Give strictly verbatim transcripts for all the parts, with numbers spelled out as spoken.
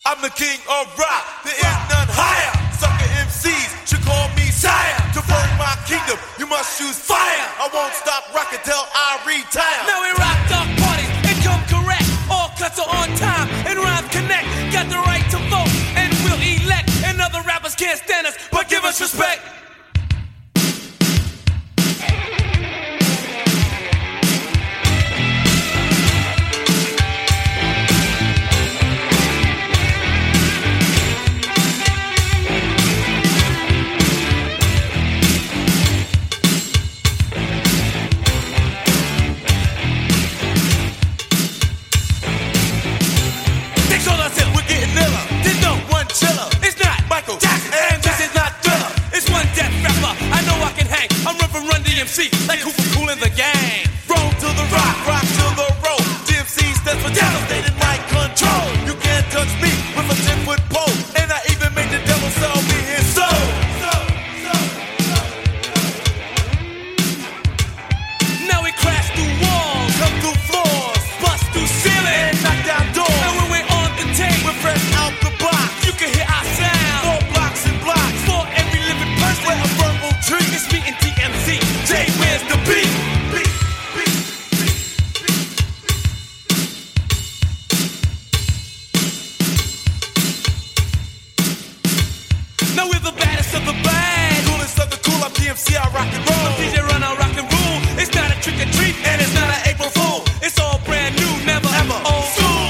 I'm the king of rock, there is none higher. Sucker M Cs should call me sire. To burn my kingdom, you must choose fire. I won't stop rocking till I retire. Now we rock dark parties and come correct. All cuts are on time and rhymes connect. Got the right to vote and we'll elect. And other rappers can't stand us, but give us respect. D M C, like who for cool in the gang. Roll to the rock, rock to the roll. D M C stands for devastated mind control. You can't touch me with a ten foot pole. And I even made the devil sell me his soul. Now we crash through walls, come through floors, bust through ceilings, and knock down doors. And when we're on the tape, we're fresh out the box. You can hear our sound, four blocks and blocks, for every living person. We're a verbal tree. It's me and D M C. Jay, where's the beat? Beat, beat, beat, beat. Now we're the baddest of the bad, coolest of the cool. I'm D M C, I rock and roll. I'm D J Run, I rock and rule. It's not a trick or treat, and it's not an April Fool. It's all brand new, never ever old school.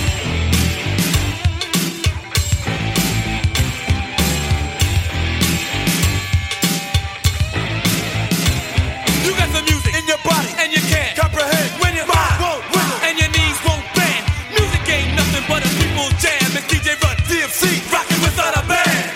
You got the music in your body, and you can't comprehend when your mind won't wiggle, and your knees won't bend. Music ain't nothing but a people's jam. It's D J Run, D M C, rocking without a band.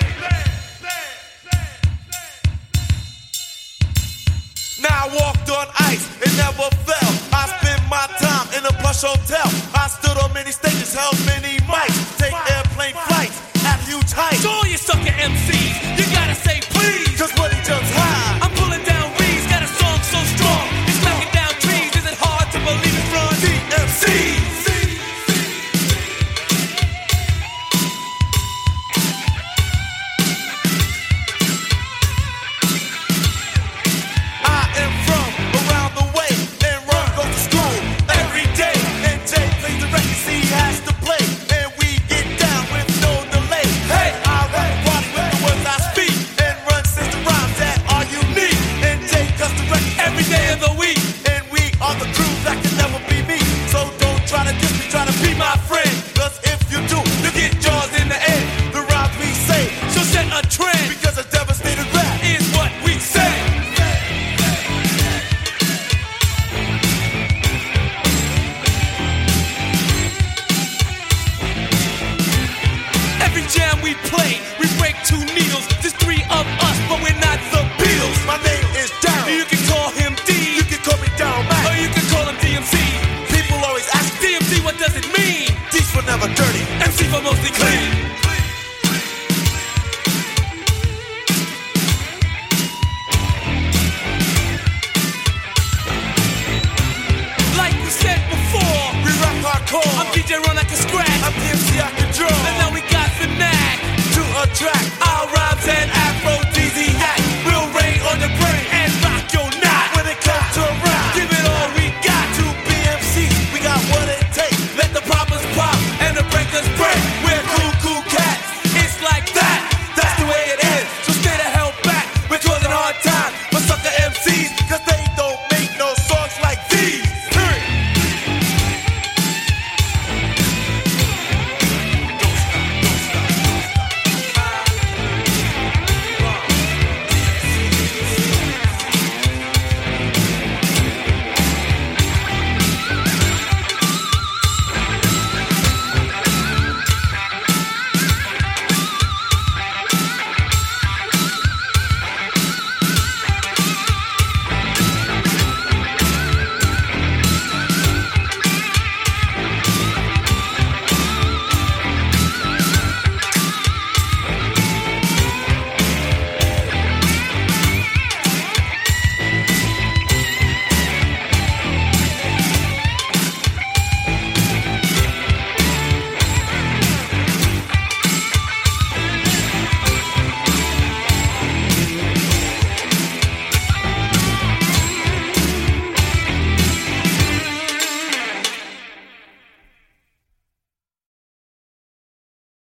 Now I walked on ice and never fell. I spent my time in a plush hotel. I stood on many stages, held many mics, take airplane flights at huge heights. So all you sucker M Cs, you gotta say please, cause when he jumps high, I'm pulling down weeds. Got a song so strong, it's knocking down trees. Is it hard to believe it's wrong? D M C. Never dirty, M C for mostly clean.